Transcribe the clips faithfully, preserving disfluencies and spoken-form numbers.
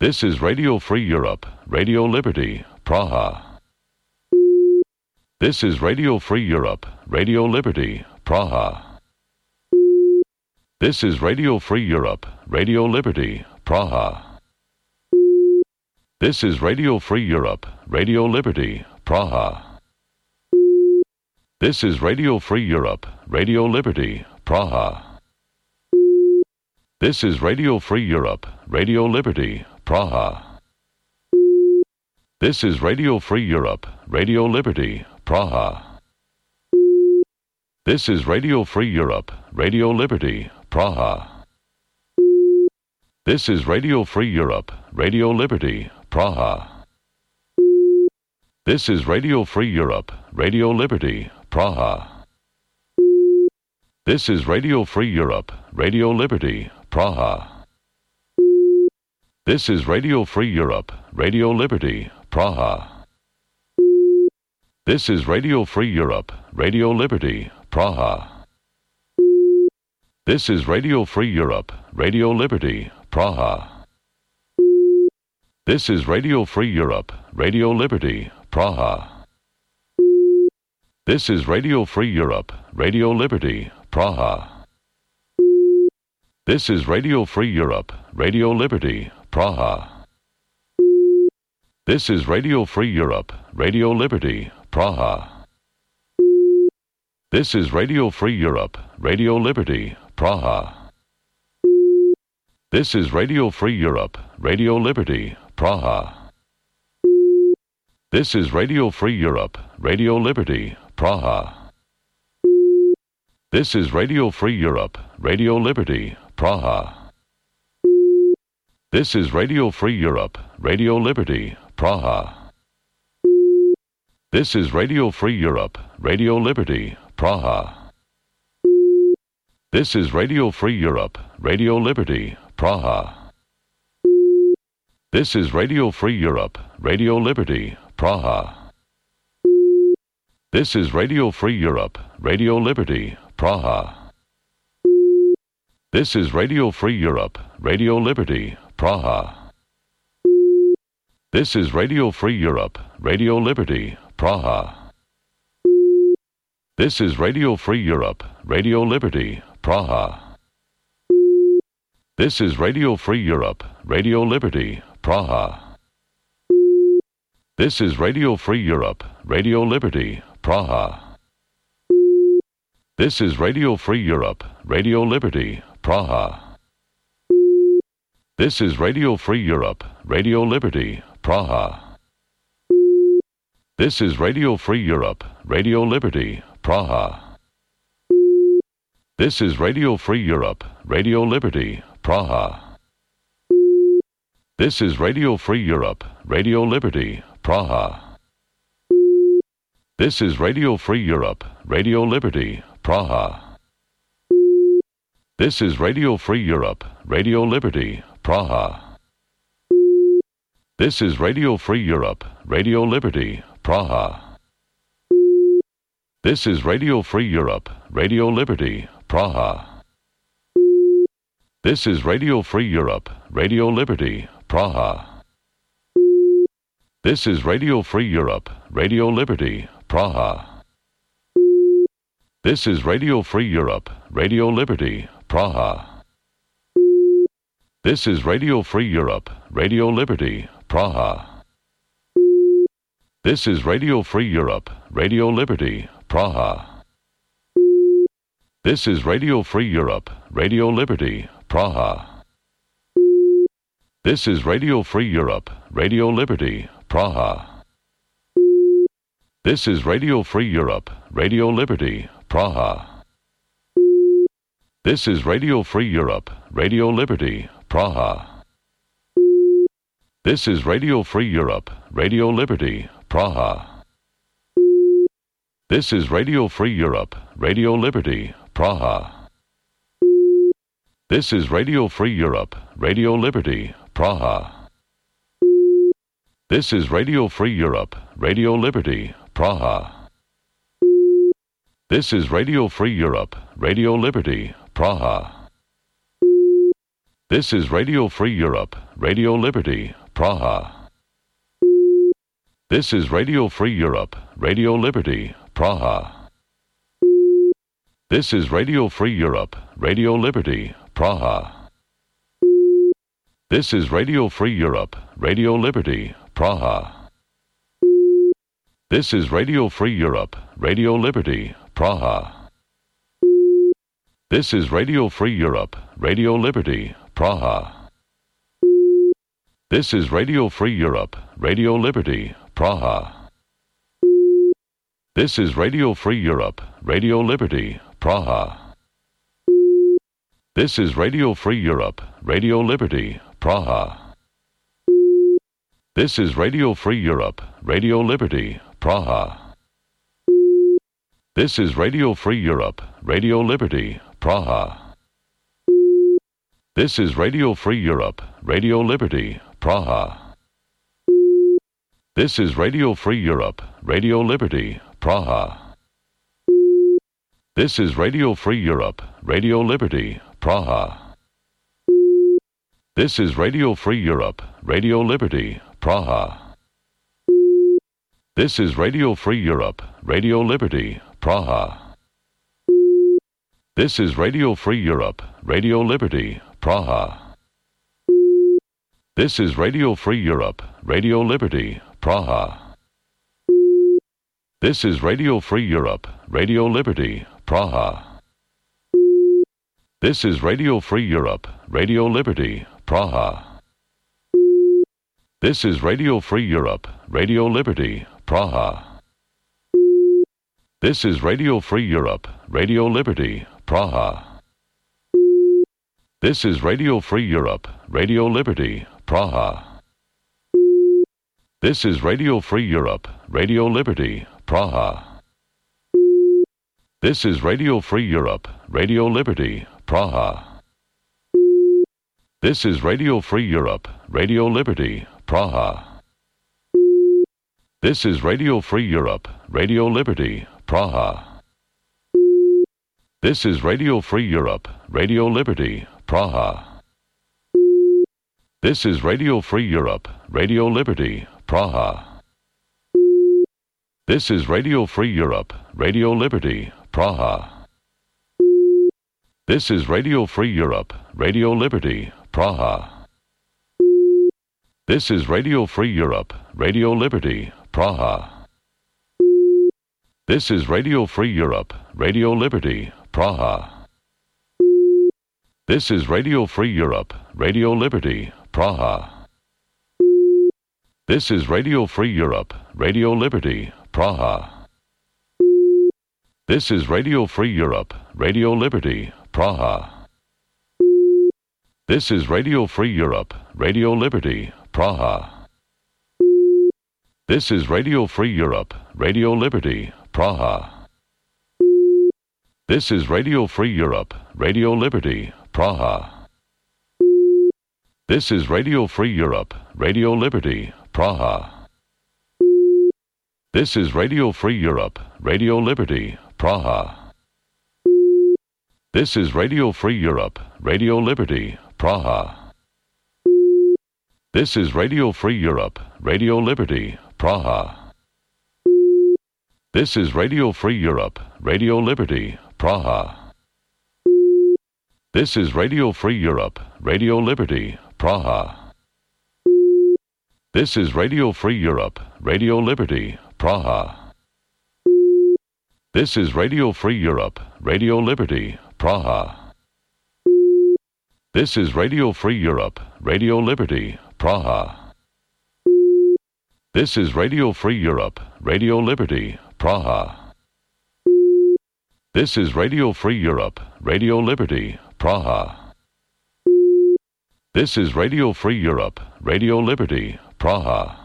This is Radio Free Europe, Radio Liberty, Praha. This is Radio Free Europe, Radio Liberty, Praha. This is Radio Free Europe, Radio Liberty, Praha. This is Radio Free Europe, Radio Liberty, Praha. This is Radio Free Europe, Radio Liberty, Praha. This is Radio Free Europe, Radio Liberty, Praha. This is Radio Free Europe, Radio Liberty, Praha. This is Radio Free Europe, Radio Liberty, Praha. This is Radio Free Europe, Radio Liberty, Praha. This is Radio Free Europe, Radio Liberty, Praha. This is Radio Free Europe, Radio Liberty, Praha. This is Radio Free Europe, Radio Liberty, Praha. This is Radio Free Europe, Radio Liberty, Praha. This is Radio Free Europe, Radio Liberty, Praha. This is Radio Free Europe, Radio Liberty, Praha. This is Radio Free Europe, Radio Liberty, Praha. This is Radio Free Europe, Radio Liberty, Praha. This is Radio Free Europe, Radio Liberty, Praha. This is Radio Free Europe, Radio Liberty, Praha. This is Radio Free Europe, Radio Liberty, Praha. This is Radio Free Europe, Radio Liberty, Praha. This is Radio Free Europe, Radio Liberty, Praha. This is Radio Free Europe, Radio Liberty, Praha. This is Radio Free Europe, Radio Liberty, Praha. This is Radio Free Europe, Radio Liberty, Praha. This is Radio Free Europe, Radio Liberty, Praha. This is Radio Free Europe, Radio Liberty, Praha. This is Radio Free Europe, Radio Liberty, Praha. This is Radio Free Europe, Radio Liberty, Praha. This is Radio Free Europe, Radio Liberty, Praha. This is Radio Free Europe, Radio Liberty, Praha. This is Radio Free Europe, Radio Liberty, Praha. This is Radio Free Europe, Radio Liberty, Praha. This is Radio Free Europe, Radio Liberty, Praha. This is Radio Free Europe, Radio Liberty, Praha. This is Radio Free Europe, Radio Liberty, Praha. This is Radio Free Europe, Radio Liberty, Praha. This is Radio Free Europe, Radio Liberty, Praha. This is Radio Free Europe, Radio Liberty, Praha. This is Radio Free Europe, Radio Liberty, Praha. This is Radio Free Europe, Radio Liberty, Praha. This is Radio Free Europe, Radio Liberty, Praha. This is Radio Free Europe, Radio Liberty, Praha. This is Radio Free Europe, Radio Liberty, Praha. This is Radio Free Europe, Radio Liberty, Praha. This is Radio Free Europe, Radio Liberty, Praha. This is Radio Free Europe, Radio Liberty, Praha. This is Radio Free Europe, Radio Liberty, Praha. This is Radio Free Europe, Radio Liberty, Praha. This is Radio Free Europe, Radio Liberty, Praha. This is Radio Free Europe, Radio Liberty, Praha. This is Radio Free Europe, Radio Liberty, Praha. This is Radio Free Europe, Radio Liberty, Praha. This is Radio Free Europe, Radio Liberty, Praha. This is Radio Free Europe, Radio Liberty, Praha. This is Radio Free Europe, Radio Liberty, Praha. This is Radio Free Europe, Radio Liberty, Praha. This is Radio Free Europe, Radio Liberty, Praha. This is Radio Free Europe, Radio Liberty, Praha. This is Radio Free Europe, Radio Liberty, Praha. This is Radio Free Europe, Radio Liberty, Praha. This is Radio Free Europe, Radio Liberty, Praha. This is Radio Free Europe, Radio Liberty, Praha. This is Radio Free Europe, Radio Liberty, Praha. This is Radio Free Europe, Radio Liberty, Praha. This is Radio Free Europe, Radio Liberty, Praha. This is Radio Free Europe, Radio Liberty, Praha. This is Radio Free Europe, Radio Liberty, Praha. This is Radio Free Europe, Radio Liberty, Praha. This is Radio Free Europe, Radio Liberty, Praha. This is Radio Free Europe, Radio Liberty, Praha. This is Radio Free Europe, Radio Liberty, Praha. This is Radio Free Europe, Radio Liberty, Praha. This is Radio Free Europe, Radio Liberty, Praha. This is Radio Free Europe, Radio Liberty, Praha. This is Radio Free Europe, Radio Liberty, Praha. This is Radio Free Europe, Radio Liberty, Praha. This is Radio Free Europe, Radio Liberty, Praha. This is Radio Free Europe, Radio Liberty, Praha. This is Radio Free Europe, Radio Liberty, Praha. This is Radio Free Europe, Radio Liberty, Praha. This is Radio Free Europe, Radio Liberty, Praha. This is Radio Free Europe, Radio Liberty, Praha. This is Radio Free Europe, Radio Liberty, Praha. This is Radio Free Europe, Radio Liberty, Praha. This is Radio Free Europe, Radio Liberty, Praha. This is Radio Free Europe, Radio Liberty, Praha. This is Radio Free Europe, Radio Liberty, Praha. This is Radio Free Europe, Radio Liberty, Praha. This is Radio Free Europe, Radio Liberty, Praha. This is Radio Free Europe, Radio Liberty, Praha. This is Radio Free Europe, Radio Liberty, Praha. This is Radio Free Europe, Radio Liberty, Praha. This is Radio Free Europe, Radio Liberty, Praha. This is Radio Free Europe, Radio Liberty, Praha. This is Radio Free Europe, Radio Liberty, Praha. This is Radio Free Europe, Radio Liberty, Praha. This is Radio Free Europe, Radio Liberty, Praha. This is Radio Free Europe, Radio Liberty, Praha. This is Radio Free Europe, Radio Liberty, Praha. This is Radio Free Europe, Radio Liberty, Praha. This is Radio Free Europe, Radio Liberty, Praha. This is Radio Free Europe, Radio Liberty, Praha. This is Radio Free Europe, Radio Liberty, Praha. This is Radio Free Europe, Radio Liberty, Praha. This is Radio Free Europe, Radio Liberty, Praha.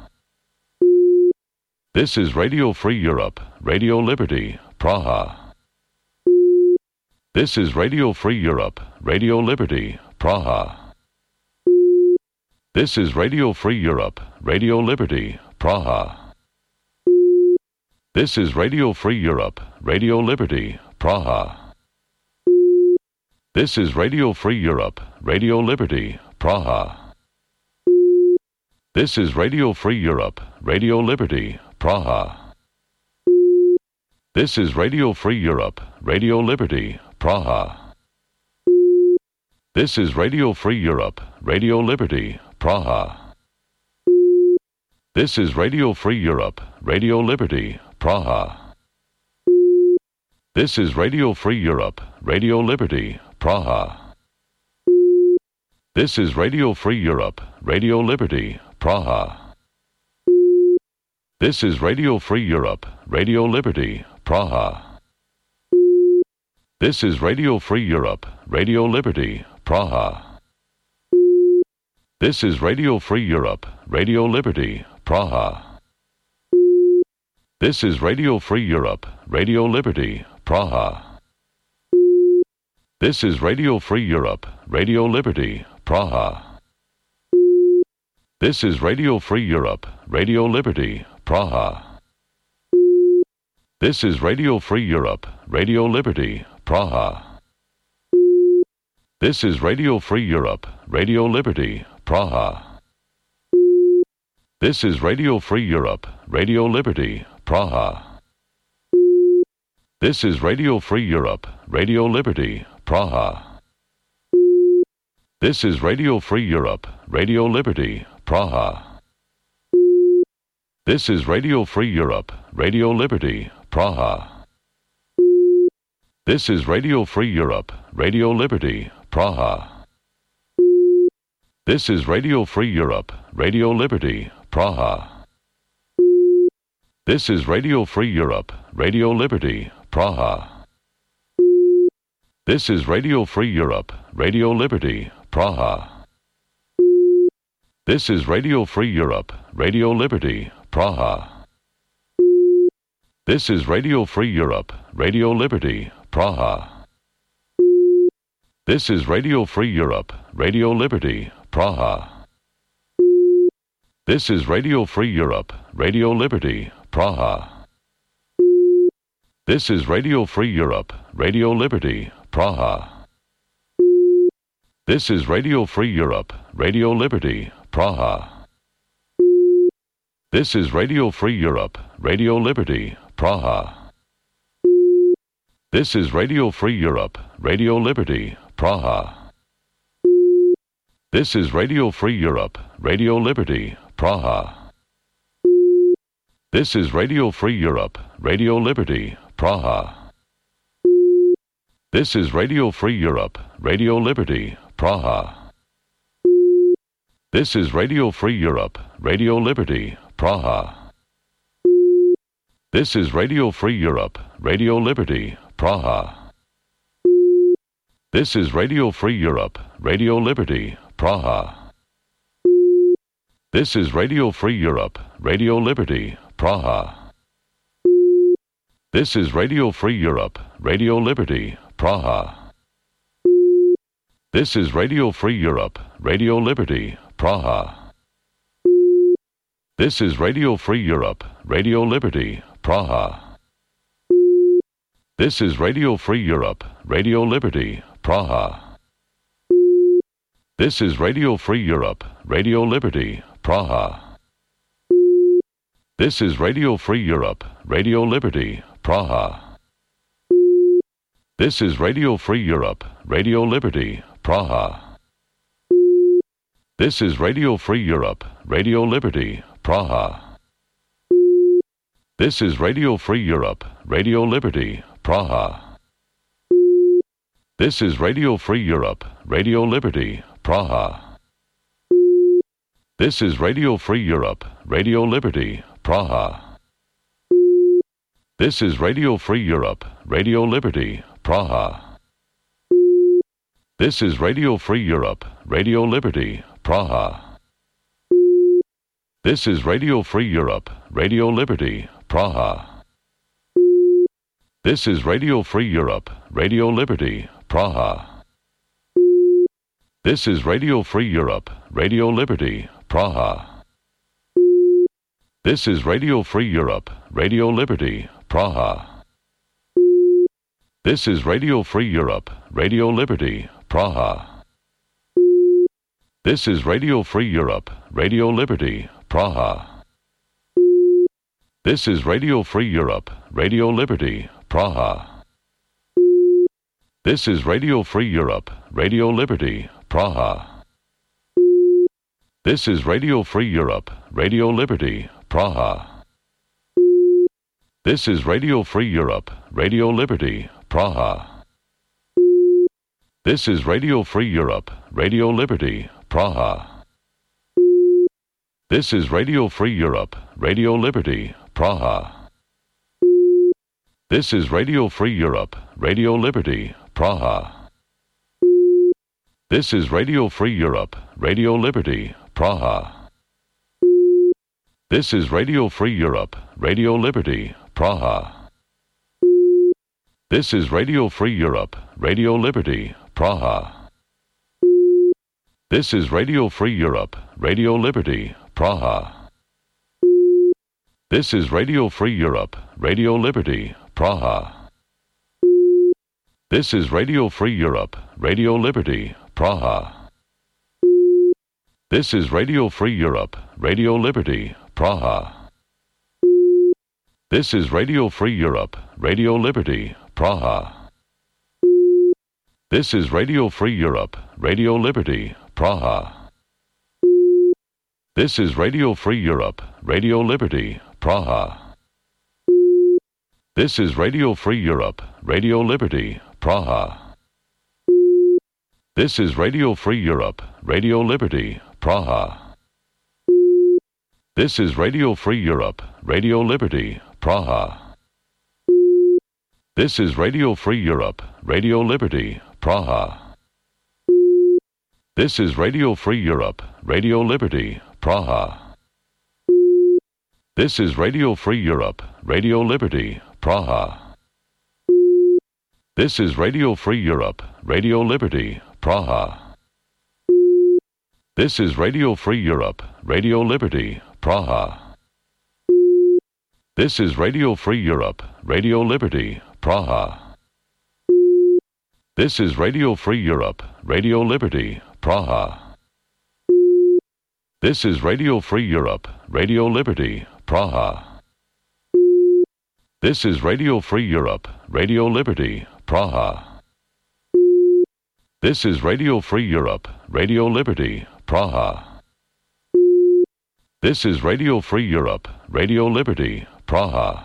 This is Radio Free Europe, Radio Liberty, Praha. This is Radio Free Europe, Radio Liberty, Praha. This is Radio Free Europe, Radio Liberty, Praha. This is Radio Free Europe, Radio Liberty, Praha. This is Radio Free Europe, Radio Liberty, Praha. This is Radio Free Europe, Radio Liberty, Praha. This is Radio Free Europe, Radio Liberty, Praha. This is Radio Free Europe, Radio Liberty, Praha. This is Radio Free Europe, Radio Liberty, Praha. This is Radio Free Europe, Radio Liberty, Praha. This is Radio Free Europe, Radio Liberty, Praha. This is Radio Free Europe, Radio Liberty, Praha. This is Radio Free Europe, Radio Liberty, Praha. This is Radio Free Europe, Radio Liberty, Praha. This is Radio Free Europe, Radio Liberty, Praha. This is Radio Free Europe, Radio Liberty, Praha. This is Radio Free Europe, Radio Liberty, Praha. This is Radio Free Europe, Radio Liberty, Praha. This is Radio Free Europe, Radio Liberty, Praha. This is Radio Free Europe, Radio Liberty, Praha. This is Radio Free Europe, Radio Liberty, Praha. This is Radio Free Europe, Radio Liberty, Praha. This is Radio Free Europe, Radio Liberty, Praha. This is Radio Free Europe, Radio Liberty, Praha. This is Radio Free Europe, Radio Liberty, Praha. This is Radio Free Europe, Radio Liberty, Praha. This is Radio Free Europe, Radio Liberty, Praha. This is Radio Free Europe, Radio Liberty, Praha. This is Radio Free Europe, Radio Liberty, Praha. This is Radio Free Europe, Radio Liberty, Praha. This is Radio Free Europe, Radio Liberty, Praha. This is Radio Free Europe, Radio Liberty, Praha. This is Radio Free Europe, Radio Liberty, Praha. This is Radio Free Europe, Radio Liberty, Praha. This is Radio Free Europe, Radio Liberty, Praha. This is Radio Free Europe, Radio Liberty, Praha. This is Radio Free Europe, Radio Liberty, Praha. This is Radio Free Europe, Radio Liberty, Praha. This is Radio Free Europe, Radio Liberty, Praha. This is Radio Free Europe, Radio Liberty, Praha. This is Radio Free Europe, Radio Liberty, Praha. This is Radio Free Europe, Radio Liberty, Praha. This is Radio Free Europe, Radio Liberty, Praha. This is Radio Free Europe, Radio Liberty, Praha. This is Radio Free Europe, Radio Liberty, Praha. This is Radio Free Europe, Radio Liberty, Praha. This is Radio Free Europe, Radio Liberty, Praha. This is Radio Free Europe, Radio Liberty, Praha. This is Radio Free Europe, Radio Liberty, Praha. This is Radio Free Europe, Radio Liberty, Praha. This is Radio Free Europe, Radio Liberty, Praha. This is Radio Free Europe, Radio Liberty, Praha. This is Radio Free Europe, Radio Liberty, Praha. This is Radio Free Europe, Radio Liberty, Praha. This is Radio Free Europe, Radio Liberty, Praha. This is Radio Free Europe, Radio Liberty, Praha. This is Radio Free Europe, Radio Liberty, Praha. This is Radio Free Europe, Radio Liberty, Praha. This is Radio Free Europe, Radio Liberty, Praha. This is Radio Free Europe, Radio Liberty, Praha. This is Radio Free Europe, Radio Liberty, Praha. This is Radio Free Europe, Radio Liberty, Praha. This is Radio Free Europe, Radio Liberty, Praha. This is Radio Free Europe, Radio Liberty, Praha. This is Radio Free Europe, Radio Liberty, Praha. This is Radio Free Europe, Radio Liberty, Praha. This is Radio Free Europe, Radio Liberty, Praha. This is Radio Free Europe, Radio Liberty, Praha. This is Radio Free Europe, Radio Liberty, Praha. This is Radio Free Europe, Radio Liberty, Praha. This is Radio Free Europe, Radio Liberty, Praha. This is Radio Free Europe, Radio Liberty, Praha. This is Radio Free Europe, Radio Liberty, Praha. This is Radio Free Europe, Radio Liberty, Praha. This is Radio Free Europe, Radio Liberty, Praha. This is Radio Free Europe, Radio Liberty, Praha. This is Radio Free Europe, Radio Liberty, Praha. This is Radio Free Europe, Radio Liberty, Praha. This is Radio Free Europe, Radio Liberty, Praha. This is Radio Free Europe, Radio Liberty, Praha. This is Radio Free Europe, Radio Liberty, Praha. This is Radio Free Europe, Radio Liberty, Praha. This is Radio Free Europe, Radio Liberty, Praha. This is Radio Free Europe, Radio Liberty, Praha. This is Radio Free Europe, Radio Liberty, Praha. This is Radio Free Europe, Radio Liberty, Praha. This is Radio Free Europe, Radio Liberty, Praha. This is Radio Free Europe, Radio Liberty, Praha. This is Radio Free Europe, Radio Liberty, Praha. This is Radio Free Europe, Radio Liberty, Praha. This is Radio Free Europe, Radio Liberty, Praha. This is Radio Free Europe, Radio Liberty, Praha.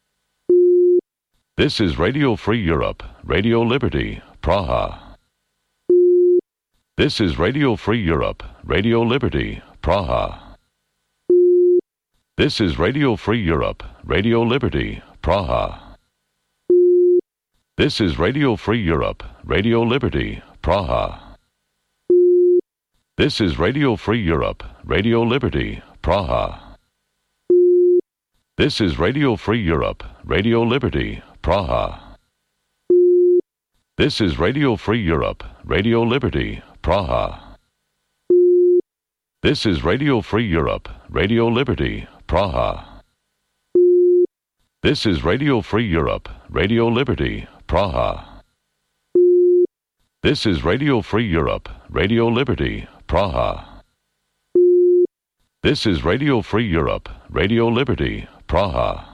This is Radio Free Europe, Radio Liberty, Praha. This is Radio Free Europe, Radio Liberty, Praha. This is Radio Free Europe, Radio Liberty, Praha. This is Radio Free Europe, Radio Liberty, Praha. This is Radio Free Europe, Radio Liberty, Praha. This is Radio Free Europe, Radio Liberty, Praha. This is Radio Free Europe, Radio Liberty, Praha. This is Radio Free Europe, Radio Liberty, Praha. This is Radio Free Europe, Radio Liberty, Praha. This is Radio Free Europe, Radio Liberty, Praha. This is Radio Free Europe, Radio Liberty, Praha.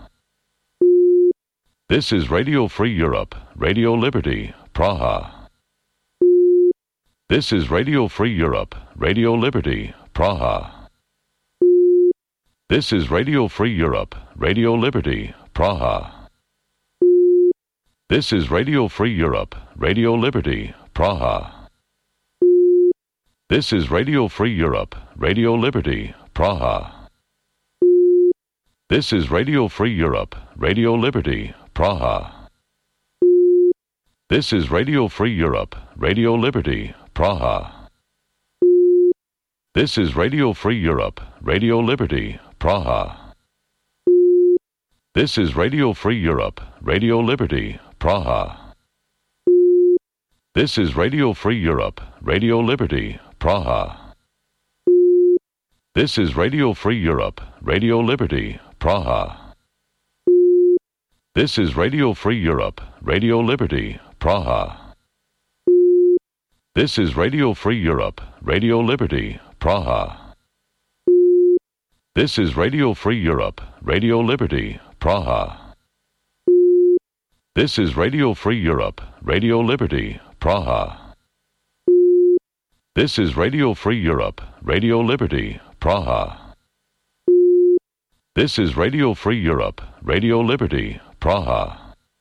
This is Radio Free Europe, Radio Liberty, Praha. This is Radio Free Europe, Radio Liberty, Praha. This is Radio Free Europe, Radio Liberty, Praha. This is Radio Free Europe, Radio Liberty, Praha. This is Radio Free Europe, Radio Liberty, Praha. This is Radio Free Europe, Radio Liberty, Praha. This is Radio Free Europe, Radio Liberty, Praha. This is Radio Free Europe, Radio Liberty, Praha. This is Radio Free Europe, Radio Liberty, Praha. This is Radio Free Europe, Radio Liberty, Praha. This is Radio Free Europe, Radio Liberty, Praha. This is Radio Free Europe, Radio Liberty, Praha. This is Radio Free Europe, Radio Liberty, Praha. This is Radio Free Europe, Radio Liberty, Praha. This is Radio Free Europe, Radio Liberty, Praha. This is Radio Free Europe, Radio Liberty, Praha. This is Radio Free Europe, Radio Liberty, Praha.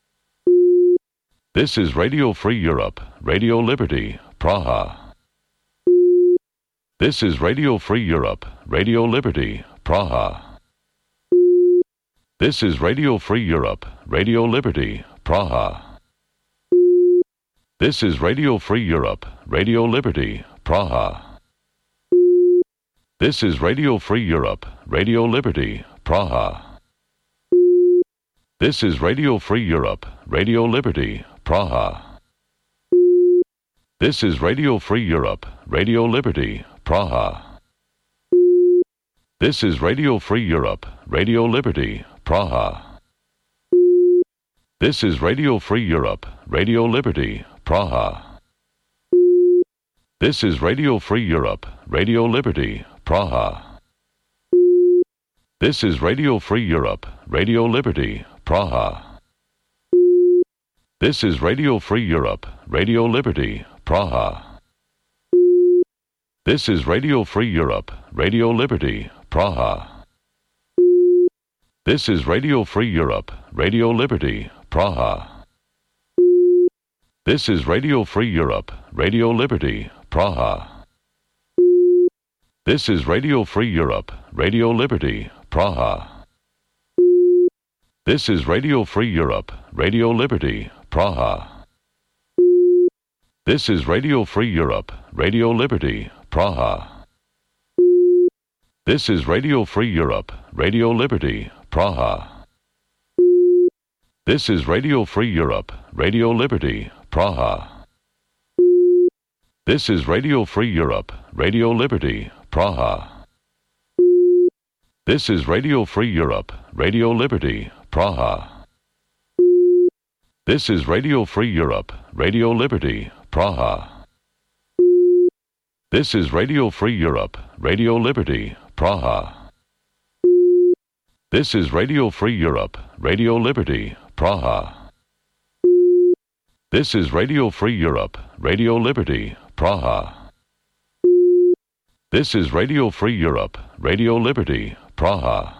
This is Radio Free Europe, Radio Liberty, Praha. This is Radio Free Europe, Radio Liberty, Praha. This is Radio Free Europe, Radio Liberty, Praha. This is Radio Free Europe, Radio Liberty, Praha. This is Radio Free Europe, Radio Liberty, Praha. This is Radio Free Europe, Radio Liberty, Praha. This is Radio Free Europe, Radio Liberty, Praha. This is Radio Free Europe, Radio Liberty, Praha. This is Radio Free Europe, Radio Liberty, Praha. This is Radio Free Europe, Radio Liberty, Praha. This is Radio Free Europe, Radio Liberty, Praha. This is Radio Free Europe, Radio Liberty, Praha. This is Radio Free Europe, Radio Liberty, Praha. This is Radio Free Europe, Radio Liberty, Praha. This is Radio Free Europe, Radio Liberty, Praha. This is Radio Free Europe, Radio Liberty, Praha. This is Radio Free Europe, Radio Liberty, Praha. This is Radio Free Europe, Radio Liberty, Praha. This is Radio Free Europe, Radio Liberty, Praha. This is Radio Free Europe, Radio Liberty, Praha. This is Radio Free Europe, Radio Liberty, Praha. This is Radio Free Europe, Radio Liberty, Praha. This is Radio Free Europe, Radio Liberty, Praha. This is Radio Free Europe, Radio Liberty, Praha. This is Radio Free Europe, Radio Liberty, Praha. This is Radio Free Europe, Radio Liberty, Praha. This is Radio Free Europe, Radio Liberty, Praha.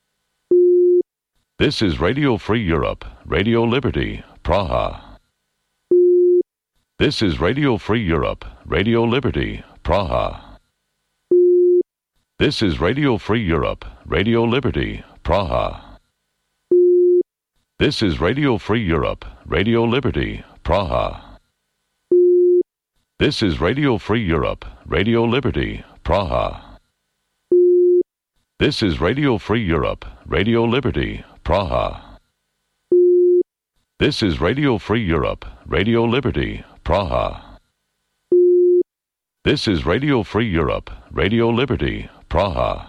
This is Radio Free Europe, Radio Liberty, Praha. This is Radio Free Europe, Radio Liberty, Praha. This is Radio Free Europe, Radio Liberty, Praha. This is Radio Free Europe, Radio Liberty, Praha. This is Radio Free Europe, Radio Liberty, Praha. This is Radio Free Europe, Radio Liberty, Praha. This is Radio Free Europe, Radio Liberty, Praha. This is Radio Free Europe, Radio Liberty, Praha.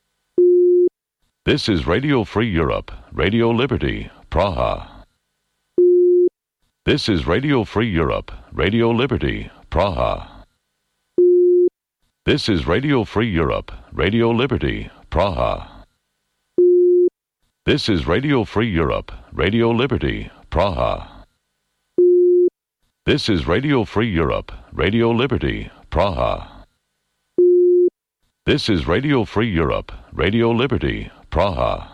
This is Radio Free Europe, Radio Liberty, Praha. This is Radio Free Europe, Radio Liberty, Praha. This is Radio Free Europe, Radio Liberty, Praha. This is Radio Free Europe, Radio Liberty, Praha. This is Radio Free Europe, Radio Liberty, Praha. This is Radio Free Europe, Radio Liberty, Praha.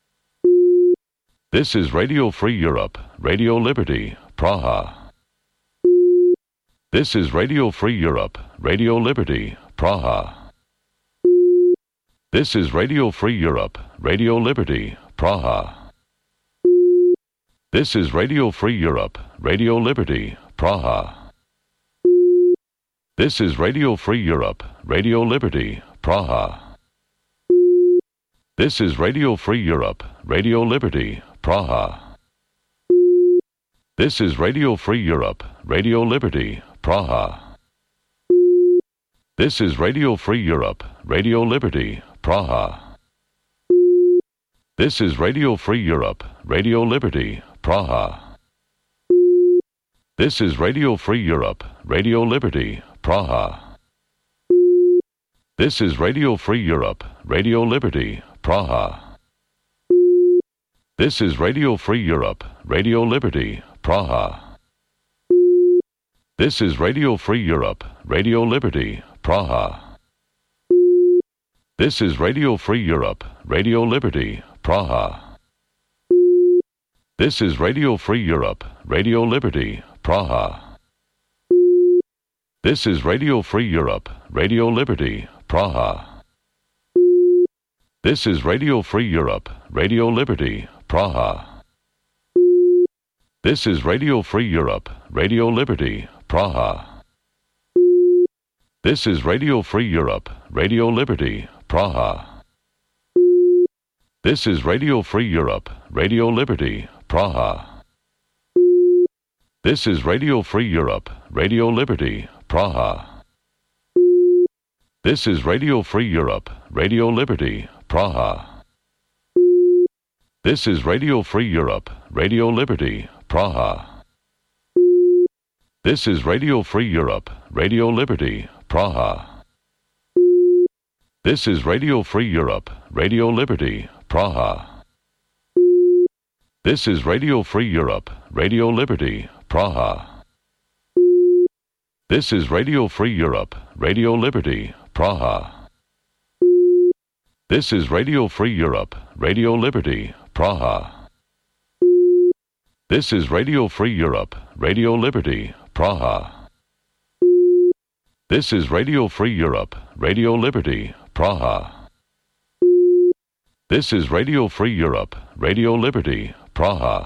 This is Radio Free Europe, Radio Liberty, Praha. This is Radio Free Europe, Radio Liberty, Praha. This is Radio Free Europe, Radio Liberty, Praha. This is Radio Free Europe, Radio Liberty, Praha. This is Radio Free Europe, Radio Liberty, Praha. This is Radio Free Europe, Radio Liberty, Praha. This is Radio Free Europe, Radio Liberty, Praha. This is Radio Free Europe, Radio Liberty, Praha. This is Radio Free Europe, Radio Liberty, Praha. This is Radio Free Europe, Radio Liberty, Praha. This is Radio Free Europe, Radio Liberty, Praha. This is Radio Free Europe, Radio Liberty, Praha. This is Radio Free Europe, Radio Liberty, Praha. This is Radio Free Europe, Radio Liberty, Praha. This is Radio Free Europe, Radio Liberty, Praha. This is Radio Free Europe, Radio Liberty, Praha. This is Radio Free Europe, Radio Liberty, Praha. This is Radio Free Europe, Radio Liberty, Praha. This is Radio Free Europe, Radio Liberty, Praha. This is Radio Free Europe, Radio Liberty, Praha. This is Radio Free Europe, Radio Liberty, Praha. This is Radio Free Europe, Radio Liberty, Praha. This is Radio Free Europe, Radio Liberty, Praha. This is Radio Free Europe, Radio Liberty, Praha. This is Radio Free Europe, Radio Liberty, Praha. This is Radio Free Europe, Radio Liberty, Praha. This is Radio Free Europe, Radio Liberty, Praha. This is Radio Free Europe, Radio Liberty, Praha. This is Radio Free Europe, Radio Liberty, Praha. This is Radio Free Europe, Radio Liberty, Praha. This is Radio Free Europe, Radio Liberty, Praha.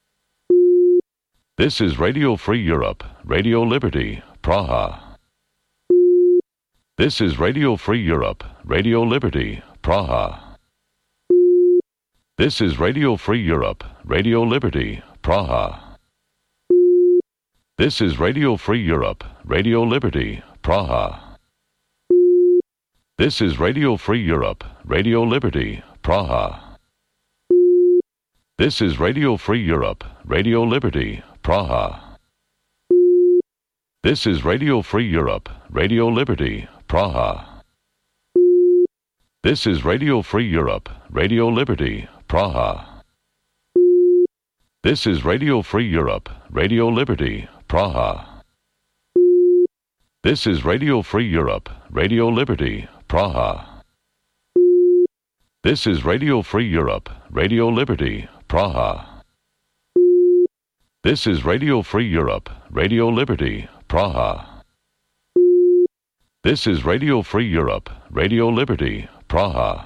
This is Radio Free Europe, Radio Liberty, Praha. This is Radio Free Europe, Radio Liberty, Praha. This is Radio Free Europe, Radio Liberty, Praha. This is Radio Free Europe, Radio Liberty, Praha. This is Radio Free Europe, Radio Liberty, Praha. This is Radio Free Europe, Radio Liberty, Praha. This is Radio Free Europe, Radio Liberty, Praha. This is Radio Free Europe, Radio Liberty, Praha. This is Radio Free Europe, Radio Liberty, Praha. This is Radio Free Europe, Radio Liberty, Praha. This is Radio Free Europe, Radio Liberty, Praha. This is Radio Free Europe, Radio Liberty, Praha. This is Radio Free Europe, Radio Liberty, Praha.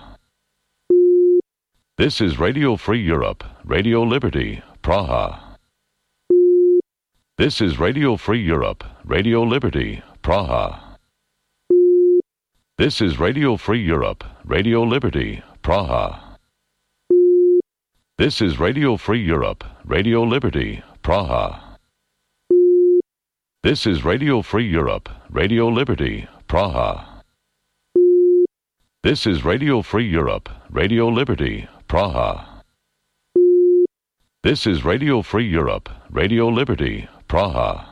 This is Radio Free Europe, Radio Liberty, Praha. This is Radio Free Europe, Radio Liberty, Praha. This is Radio Free Europe, Radio Liberty, Praha. This is Radio Free Europe, Radio Liberty, Praha. This is Radio Free Europe, Radio Liberty, Praha. This is Radio Free Europe, Radio Liberty, Praha. This is Radio Free Europe, Radio Liberty, Praha.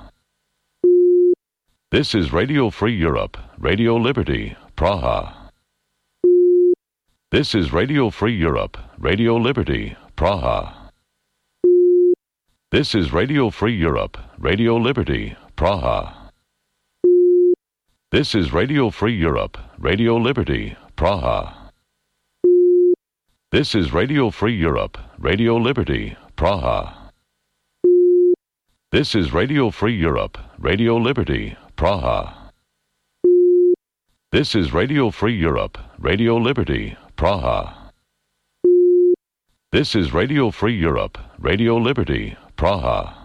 This is Radio Free Europe, Radio Liberty, Praha. This is Radio Free Europe, Radio Liberty, Praha. This is Radio Free Europe, Radio Liberty, Praha. This is Radio Free Europe, Radio Liberty, Praha. This is Radio Free Europe, Radio Liberty, Praha. This is Radio Free Europe, Radio Liberty, Praha. This is Radio Free Europe, Radio Liberty, Praha. This is Radio Free Europe, Radio Liberty, Praha.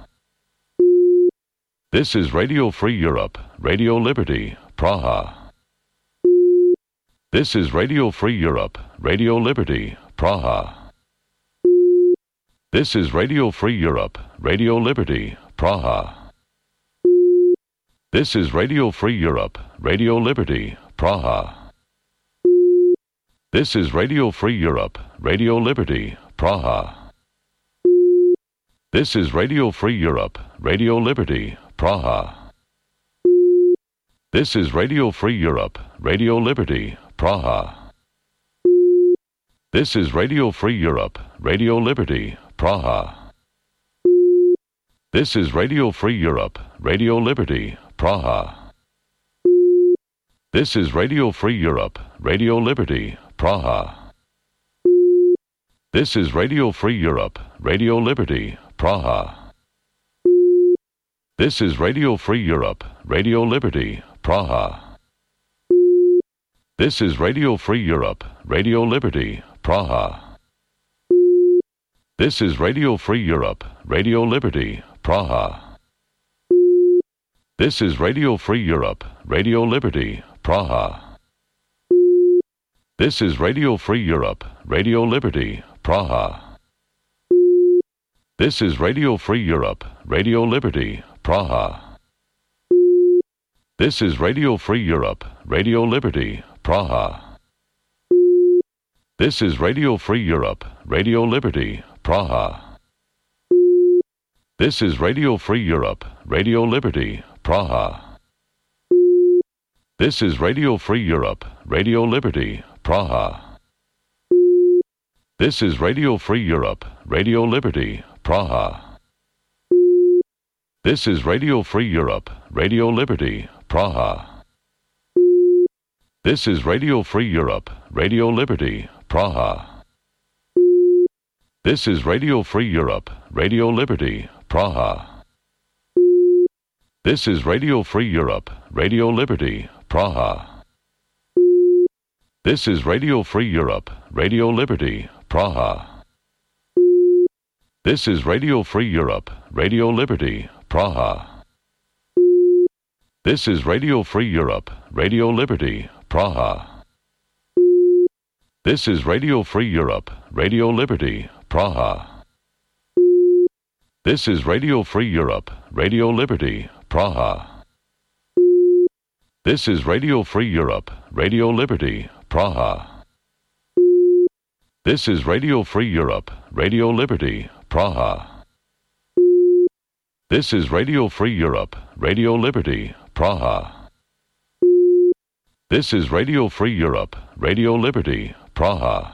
This is Radio Free Europe, Radio Liberty, Praha. This is Radio Free Europe, Radio Liberty, Praha. This is Radio Free Europe, Radio Liberty, Praha. This is Radio Free Europe, Radio Liberty, Praha. This is Radio Free Europe, Radio Liberty, Praha. This is Radio Free Europe, Radio Liberty, Praha. This is Radio Free Europe, Radio Liberty, Praha. This is Radio Free Europe, Radio Liberty, Praha. This is Radio Free Europe, Radio Liberty, Praha. This is Radio Free Europe, Radio Liberty, Praha. This is Radio Free Europe, Radio Liberty, Praha. This is Radio Free Europe, Radio Liberty, Praha. This is Radio Free Europe, Radio Liberty, Praha. This is Radio Free Europe, Radio Liberty, Praha. This is Radio Free Europe, Radio Liberty, Praha. This is Radio Free Europe, Radio Liberty, Praha. This is Radio Free Europe, Radio Liberty, Praha. This is Radio Free Europe, Radio Liberty, Praha. This is Radio Free Europe, Radio Liberty, Praha. This is Radio Free Europe, Radio Liberty, Praha. This is Radio Free Europe, Radio Liberty, Praha. This is Radio Free Europe, Radio Liberty, Praha. This is Radio Free Europe, Radio Liberty, Praha. This is Radio Free Europe, Radio Liberty, Praha. This is Radio Free Europe, Radio Liberty, Praha. This is Radio Free Europe, Radio Liberty, Praha. This is Radio Free Europe, Radio Liberty, Praha. This is Radio Free Europe, Radio Liberty, Praha. This is Radio Free Europe, Radio Liberty, Praha. This is Radio Free Europe, Radio Liberty, Praha. This is Radio Free Europe, Radio Liberty, Praha. This is Radio Free Europe, Radio Liberty, Praha. This is Radio Free Europe, Radio Liberty, Praha. This is Radio Free Europe, Radio Liberty, Praha. This is Radio Free Europe, Radio Liberty, Praha.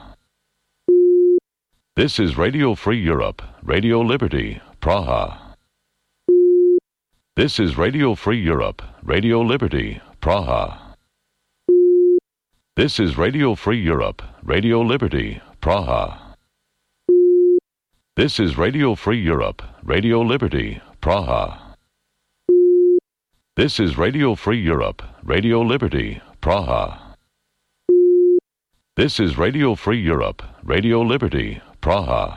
This is Radio Free Europe, Radio Liberty, Praha. This is Radio Free Europe, Radio Liberty, Praha. This is Radio Free Europe, Radio Liberty, Praha. This is Radio Free Europe, Radio Liberty, Praha. This is Radio Free Europe, Radio Liberty, Praha. This is Radio Free Europe, Radio Liberty, Praha.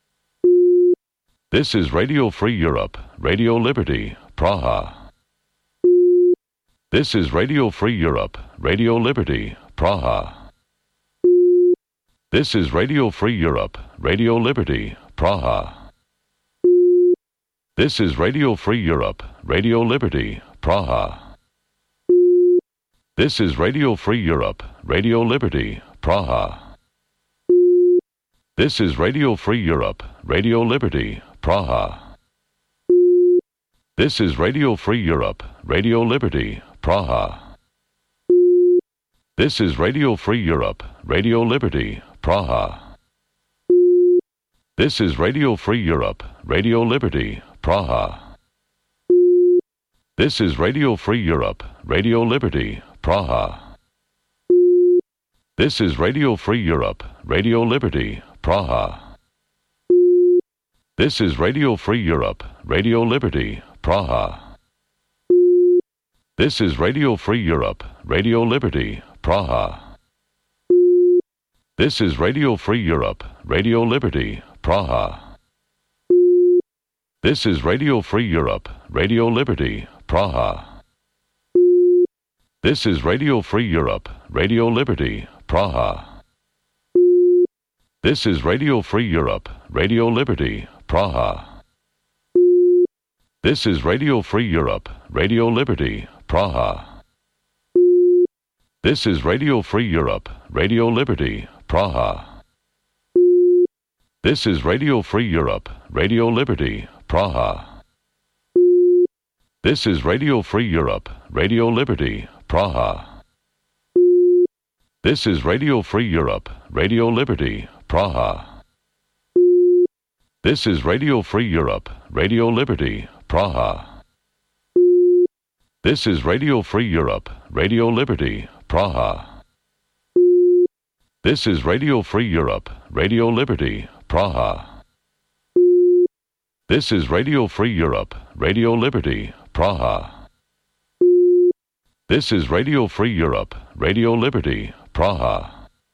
This is Radio Free Europe, Radio Liberty, Praha. This is Radio Free Europe, Radio Liberty, Praha. This is Radio Free Europe, Radio Liberty, Praha. This is Radio Free Europe, Radio Liberty, Praha. This is Radio Free Europe, Radio Liberty, Praha. This is Radio Free Europe, Radio Liberty, Praha. This is Radio Free Europe, Radio Liberty, Praha. This is Radio Free Europe, Radio Liberty, Praha. This is Radio Free Europe, Radio Liberty, Praha. This is Radio Free Europe, Radio Liberty, Praha. This is Radio Free Europe, Radio Liberty, Praha. This is Radio Free Europe, Radio Liberty, Praha. This is Radio Free Europe, Radio Liberty, Praha. This is Radio Free Europe, Radio Liberty, Praha. This is Radio Free Europe, Radio Liberty, Praha. This is Radio Free Europe, Radio Liberty, Praha. This is Radio Free Europe, Radio Liberty, Praha. This is Radio Free Europe, Radio Liberty, Praha. This is Radio Free Europe, Radio Liberty, Praha. This is Radio Free Europe, Radio Liberty, Praha. This is Radio Free Europe, Radio Liberty, Praha. This is Radio Free Europe, Radio Liberty, Praha. This is Radio Free Europe, Radio Liberty, Praha. This is Radio Free Europe, Radio Liberty, Praha. This is Radio Free Europe, Radio Liberty, Praha. This is Radio Free Europe, Radio Liberty, Praha. This is Radio Free Europe, Radio Liberty, Praha.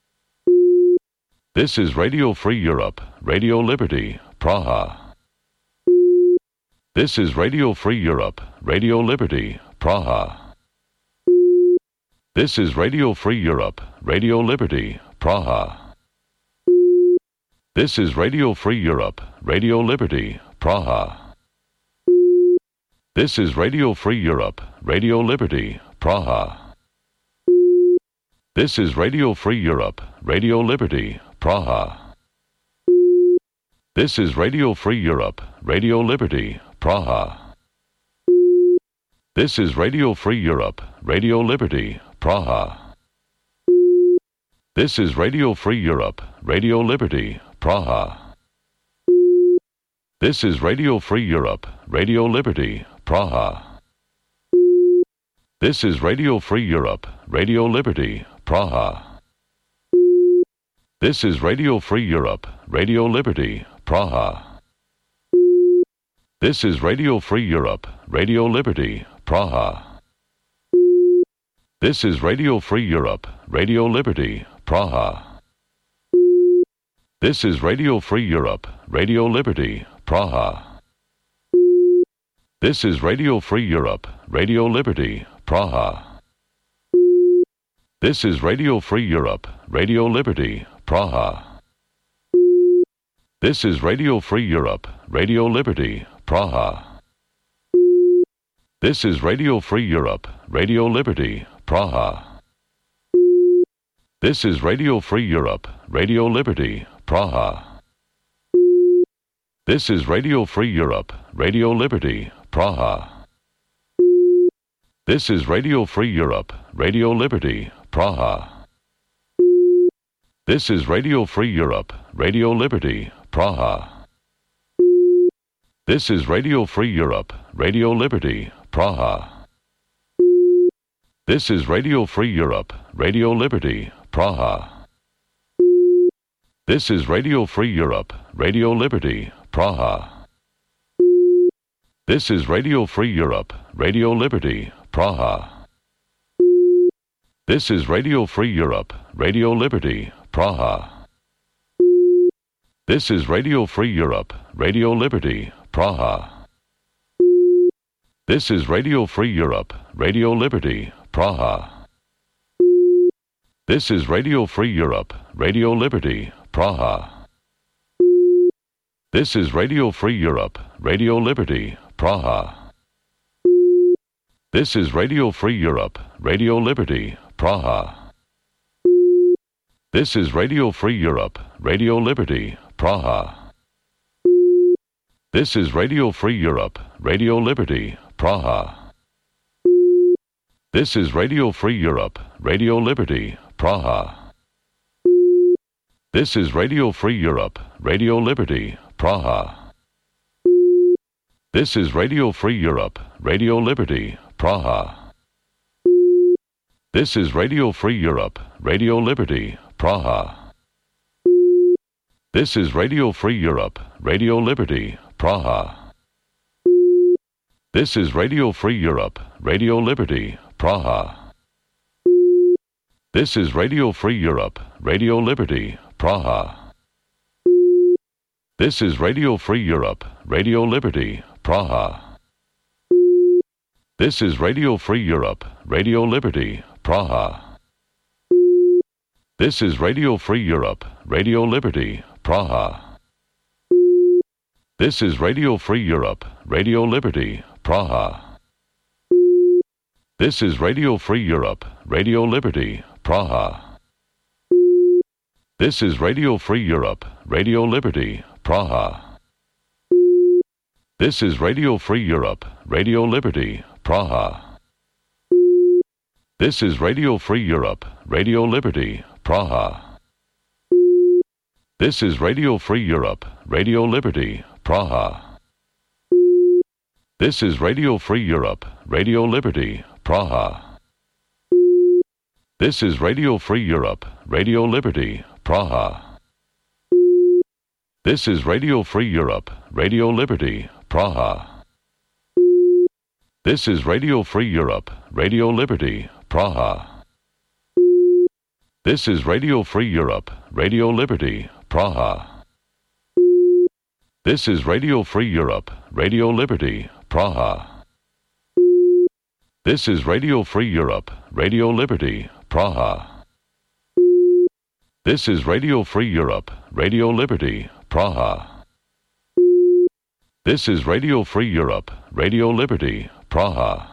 This is Radio Free Europe, Radio Liberty, Praha. This is Radio Free Europe, Radio Liberty, Praha. This is Radio Free Europe, Radio Liberty, Praha. This is Radio Free Europe, Radio Liberty, Praha. This is Radio Free Europe, Radio Liberty, Praha. This is Radio Free Europe, Radio Liberty, Praha. This is Radio Free Europe, Radio Liberty, Praha. This is Radio Free Europe, Radio Liberty, Praha. This is Radio Free Europe, Radio Liberty, Praha. This is Radio Free Europe, Radio Liberty, Praha. This is Radio Free Europe, Radio Liberty, Praha. This is Radio Free Europe, Radio Liberty, Praha. This is Radio Free Europe, Radio Liberty, Praha. This is Radio Free Europe, Radio Liberty, Praha. This is Radio Free Europe, Radio Liberty, Praha. This is Radio Free Europe, Radio Liberty, Praha. This is Radio Free Europe, Radio Liberty, Praha. This is Radio Free Europe, Radio Liberty, Praha. This is Radio Free Europe, Radio Liberty, Praha. This is Radio Free Europe, Radio Liberty, Praha. This is Radio Free Europe, Radio Liberty, Praha. This is Radio Free Europe, Radio Liberty, Praha. This is Radio Free Europe, Radio Liberty, Praha. This is Radio Free Europe, Radio Liberty, Praha. This is Radio Free Europe, Radio Liberty, Praha. This is Radio Free Europe, Radio Liberty, Praha. This is Radio Free Europe, Radio Liberty, Praha. This is Radio Free Europe, Radio Liberty, Praha. This is Radio Free Europe, Radio Liberty, Praha. This is Radio Free Europe, Radio Liberty, Praha. This is Radio Free Europe, Radio Liberty, Praha. This is Radio Free Europe, Radio Liberty, Praha. This is Radio Free Europe, Radio Liberty, Praha. This is Radio Free Europe, Radio Liberty, Praha. This is Radio Free Europe, Radio Liberty, Praha. This is Radio Free Europe, Radio Liberty, Praha. This is Radio Free Europe, Radio Liberty, Praha. This is Radio Free Europe, Radio Liberty, Praha. This is Radio Free Europe, Radio Liberty, Praha. This is Radio Free Europe, Radio Liberty, Praha. This is Radio Free Europe, Radio Liberty, Praha. This is Radio Free Europe, Radio Liberty, Praha. This is Radio Free Europe, Radio Liberty, Praha. This is Radio Free Europe, Radio Liberty, Praha. This is Radio Free Europe, Radio Liberty, Praha. This is Radio Free Europe, Radio Liberty, Praha. This is Radio Free Europe, Radio Liberty, Praha. This is Radio Free Europe, Radio Liberty, Praha. This is Radio Free Europe, Radio Liberty, Praha. This is Radio Free Europe, Radio Liberty, Praha. This is Radio Free Europe, Radio Liberty, Praha. This is Radio Free Europe, Radio Liberty, Praha. This is Radio Free Europe, Radio Liberty, Praha. This is Radio Free Europe, Radio Liberty, Praha. This is Radio Free Europe, Radio Liberty, Praha. This is Radio Free Europe, Radio Liberty, Praha. This is Radio Free Europe, Radio Liberty, Praha. This is Radio Free Europe, Radio Liberty, Praha. This is Radio Free Europe, Radio Liberty, Praha. This is Radio Free Europe, Radio Liberty, Praha.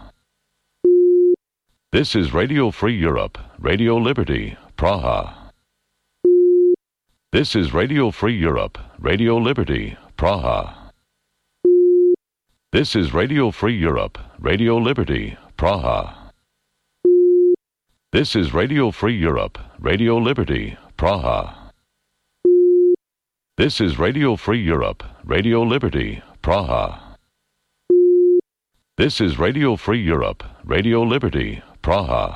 This is Radio Free Europe, Radio Liberty, Praha. This is Radio Free Europe, Radio Liberty, Praha. This is Radio Free Europe, Radio Liberty, Praha. This is Radio Free Europe, Radio Liberty, Praha. This is Radio Free Europe, Radio Liberty, Praha. This is Radio Free Europe, Radio Liberty, Praha.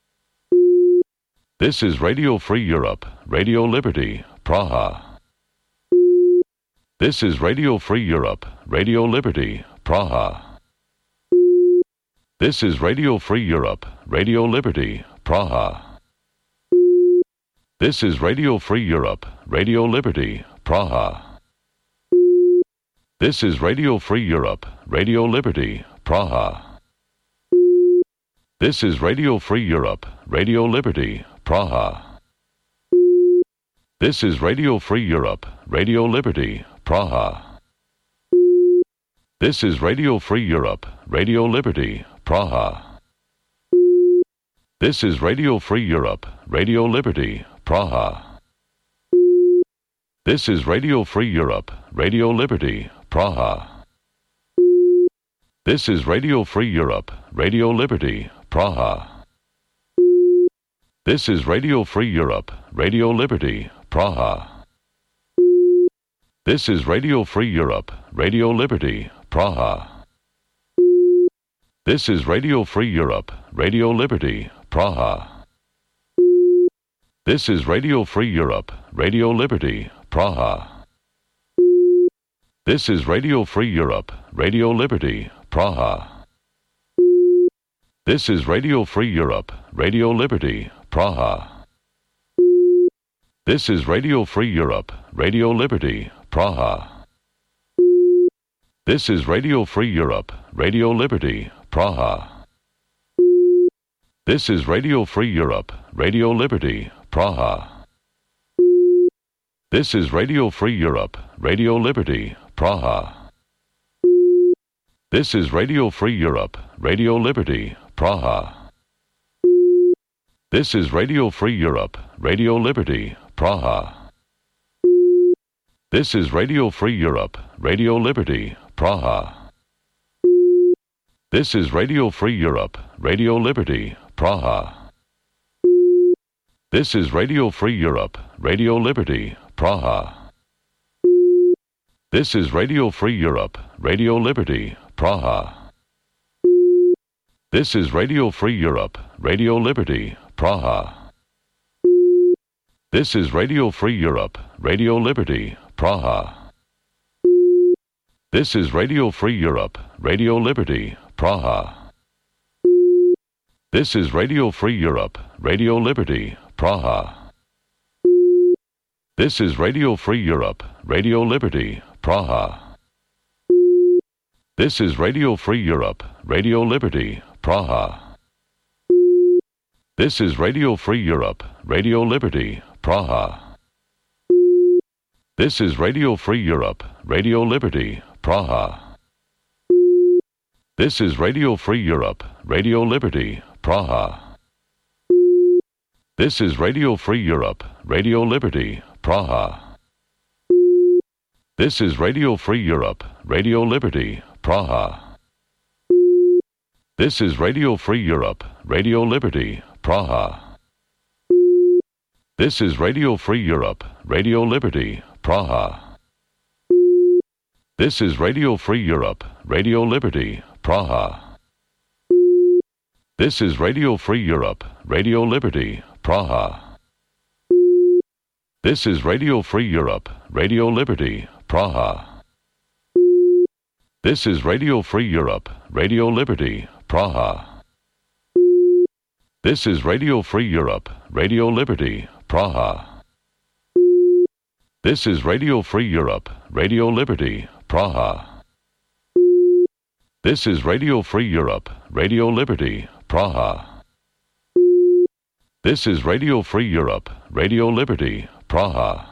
This is Radio Free Europe, Radio Liberty, Praha. This is Radio Free Europe, Radio Liberty, Praha. This is Radio Free Europe, Radio Liberty, Praha. This is Radio Free Europe, Radio Liberty, Praha. This is Radio Free Europe, Radio Liberty, Praha. This is Radio Free Europe, Radio Liberty, Praha. This is Radio Free Europe, Radio Liberty, Praha. This is Radio Free Europe, Radio Liberty, Praha. This is Radio Free Europe, Radio Liberty, Praha. This is Radio Free Europe, Radio Liberty, Praha. This is Radio Free Europe, Radio Liberty, Praha. This is Radio Free Europe, Radio Liberty, Praha. This is Radio Free Europe, Radio Liberty, Praha. This is Radio Free Europe, Radio Liberty, Praha. This is Radio Free Europe, Radio Liberty, Praha. This is Radio Free Europe, Radio Liberty, Praha. This is Radio Free Europe, Radio Liberty, Praha. This is Radio Free Europe, Radio Liberty, Praha. This is Radio Free Europe, Radio Liberty, Praha. This is Radio Free Europe, Radio Liberty, Praha. This is Radio Free Europe, Radio Liberty, Praha. This is Radio Free Europe, Radio Liberty, Praha. This is Radio Free Europe, Radio Liberty, Praha. This is Radio Free Europe, Radio Liberty, Praha. This is Radio Free Europe, Radio Liberty, Praha. This is Radio Free Europe, Radio Liberty, Praha. This is Radio Free Europe, Radio Liberty, Praha. This is Radio Free Europe, Radio Liberty, Praha. This is Radio Free Europe, Radio Liberty, Praha. This is Radio Free Europe, Radio Liberty, Praha. This is Radio Free Europe, Radio Liberty, Praha. This is Radio Free Europe, Radio Liberty, Praha. This is Radio Free Europe, Radio Liberty, Praha. This is Radio Free Europe, Radio Liberty, Praha. This is Radio Free Europe, Radio Liberty, Praha. This is Radio Free Europe, Radio Liberty, Praha. This is Radio Free Europe, Radio Liberty, Praha. This is Radio Free Europe, Radio Liberty, Praha. This is Radio Free Europe, Radio Liberty, Praha. This is Radio Free Europe, Radio Liberty, Praha. This is Radio Free Europe, Radio Liberty, Praha. This is Radio Free Europe, Radio Liberty, Praha. This is Radio Free Europe, Radio Liberty, Praha. This is Radio Free Europe, Radio Liberty, Praha. This is Radio Free Europe, Radio Liberty, Praha. This is Radio Free Europe, Radio Liberty, Praha. This is Radio Free Europe, Radio Liberty, Praha. This is Radio Free Europe, Radio Liberty, Praha.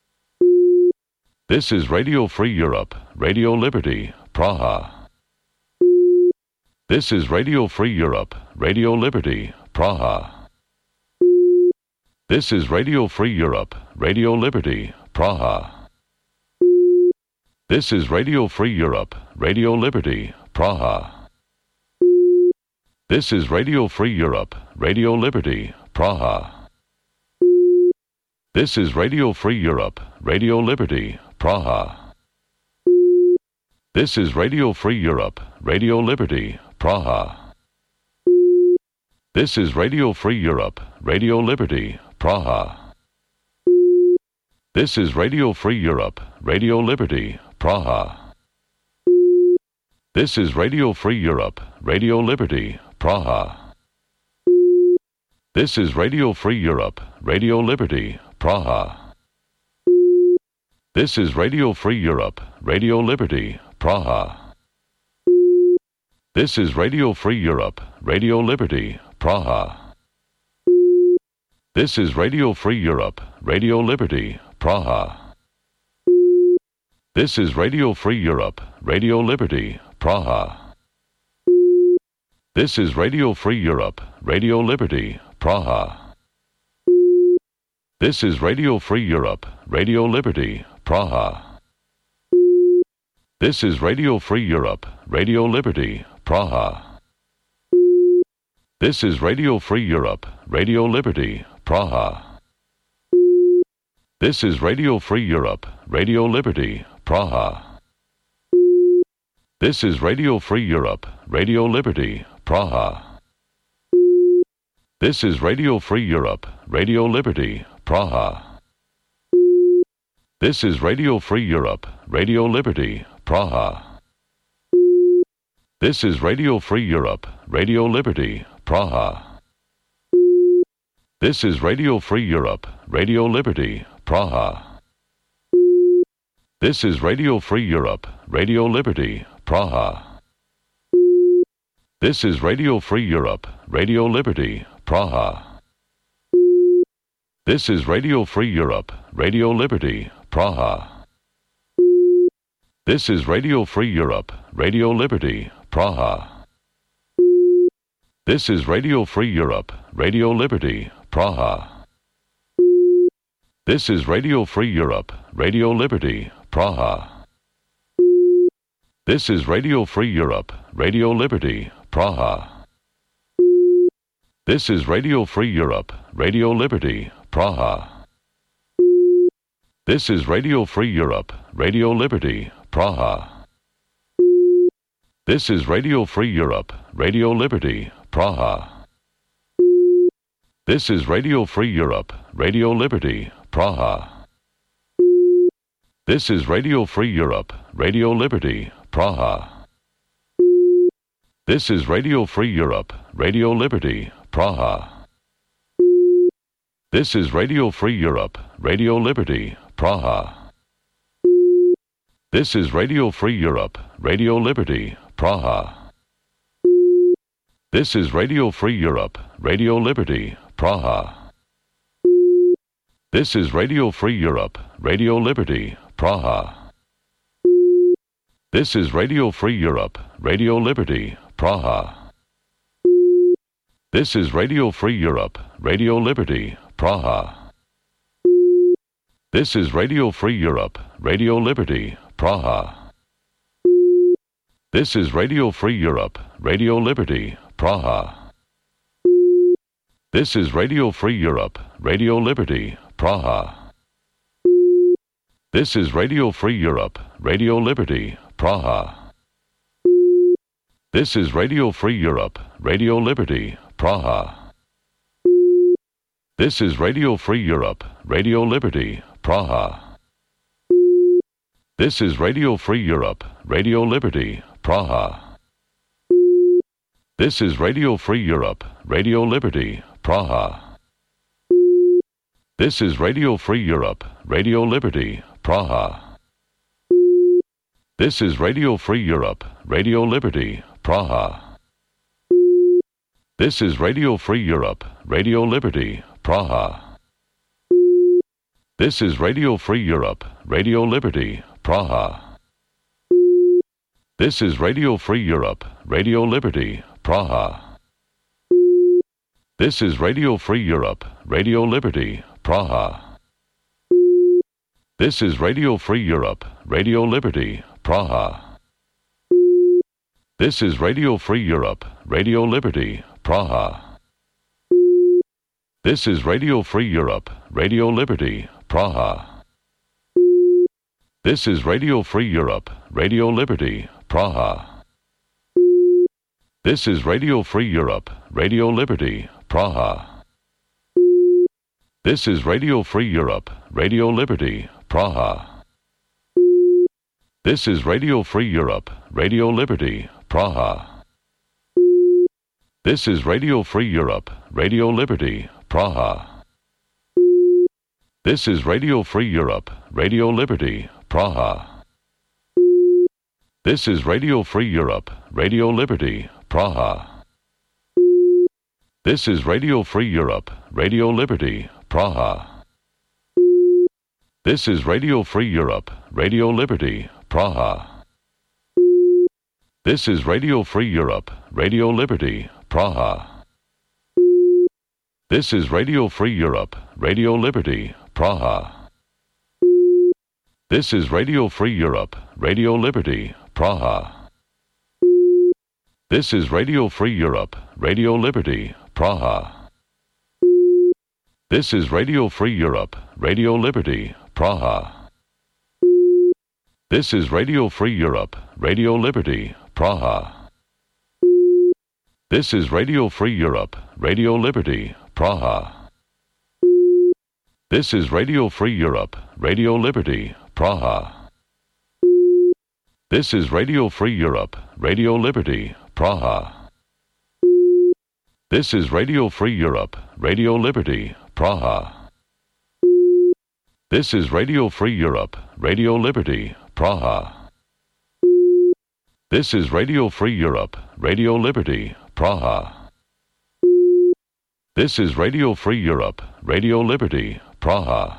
This is Radio Free Europe, Radio Liberty, Praha. This is Radio Free Europe, Radio Liberty, Praha. This is Radio Free Europe, Radio Liberty, Praha. This is Radio Free Europe, Radio Liberty, Praha. This is Radio Free Europe, Radio Liberty, Praha. This is Radio Free Europe, Radio Liberty, Praha. This is Radio Free Europe, Radio Liberty, Praha. This is Radio Free Europe, Radio Liberty, Praha. This is Radio Free Europe, Radio Liberty, Praha. This is Radio Free Europe, Radio Liberty, Praha. This is Radio Free Europe, Radio Liberty, Praha. This is Radio Free Europe, Radio Liberty, Praha. This is Radio Free Europe, Radio Liberty, Praha. This is Radio Free Europe, Radio Liberty, Praha. This is Radio Free Europe, Radio Liberty, Praha. This is Radio Free Europe, Radio Liberty, Praha. This is Radio Free Europe, Radio Liberty, Praha. This is Radio Free Europe, Radio Liberty, Praha. This is Radio Free Europe, Radio Liberty, Praha. This is Radio Free Europe, Radio Liberty, Praha. This is Radio Free Europe, Radio Liberty, Praha. This is Radio Free Europe, Radio Liberty, Praha. This is Radio Free Europe, Radio Liberty, Praha. This is Radio Free Europe, Radio Liberty, Praha. This is Radio Free Europe, Radio Liberty, Praha. This is Radio Free Europe, Radio Liberty, Praha. This is Radio Free Europe, Radio Liberty, Praha. This is Radio Free Europe, Radio Liberty, Praha. This is Radio Free Europe, Radio Liberty, Praha. This is Radio Free Europe, Radio Liberty, Praha. This is Radio Free Europe, Radio Liberty, Praha. This is Radio Free Europe, Radio Liberty, Praha. This is Radio Free Europe, Radio Liberty, Praha. This is Radio Free Europe, Radio Liberty, Praha. This is Radio Free Europe, Radio Liberty, Praha. This is Radio Free Europe, Radio Liberty, Praha. This is Radio Free Europe, Radio Liberty, Praha. This is Radio Free Europe, Radio Liberty, Praha. This is Radio Free Europe, Radio Liberty, Praha. This is Radio Free Europe, Radio Liberty, Praha. This is Radio Free Europe, Radio Liberty, Praha. This is Radio Free Europe, Radio Liberty, Praha. This is Radio Free Europe, Radio Liberty, Praha. This is Radio Free Europe, Radio Liberty, Praha. This is Radio Free Europe, Radio Liberty, Praha. This is Radio Free Europe, Radio Liberty, Praha. This is Radio Free Europe, Radio Liberty, Praha. This is Radio Free Europe, Radio Liberty, Praha. This is Radio Free Europe, Radio Liberty, Praha. This is Radio Free Europe, Radio Liberty, Praha. This is Radio Free Europe, Radio Liberty, Praha. This is Radio Free Europe, Radio Liberty, Praha. This is Radio Free Europe, Radio Liberty, Praha. This is Radio Free Europe, Radio Liberty, Praha. This is Radio Free Europe, Radio Liberty, Praha. This is Radio Free Europe, Radio Liberty, Praha. This is Radio Free Europe, Radio Liberty, Praha. This is Radio Free Europe, Radio Liberty, Praha. This is Radio Free Europe, Radio Liberty, Praha. This is Radio Free Europe, Radio Liberty, Praha. This is Radio Free Europe, Radio Liberty, Praha. This is Radio Free Europe, Radio Liberty, Praha. This is Radio Free Europe, Radio Liberty, Praha. This is Radio Free Europe, Radio Liberty, Praha. This is Radio Free Europe, Radio Liberty, Praha. This is Radio Free Europe, Radio Liberty, Praha. This is Radio Free Europe, Radio Liberty, Praha. This is Radio Free Europe, Radio Liberty, Praha. This is Radio Free Europe, Radio Liberty, Praha. This is Radio Free Europe, Radio Liberty, Praha. This is Radio Free Europe, Radio Liberty, Praha. This is Radio Free Europe, Radio Liberty, Praha. This is Radio Free Europe, Radio Liberty, Praha. This is Radio Free Europe, Radio Liberty, Praha. This is Radio Free Europe, Radio Liberty, Praha. This is Radio Free Europe, Radio Liberty, Praha. This is Radio Free Europe, Radio Liberty, Praha. This is Radio Free Europe, Radio Liberty, Praha. This is Radio Free Europe, Radio Liberty, Praha. This is Radio Free Europe, Radio Liberty, Praha. This is Radio Free Europe, Radio Liberty, Praha. This is Radio Free Europe, Radio Liberty, Praha. This is Radio Free Europe, Radio Liberty, Praha.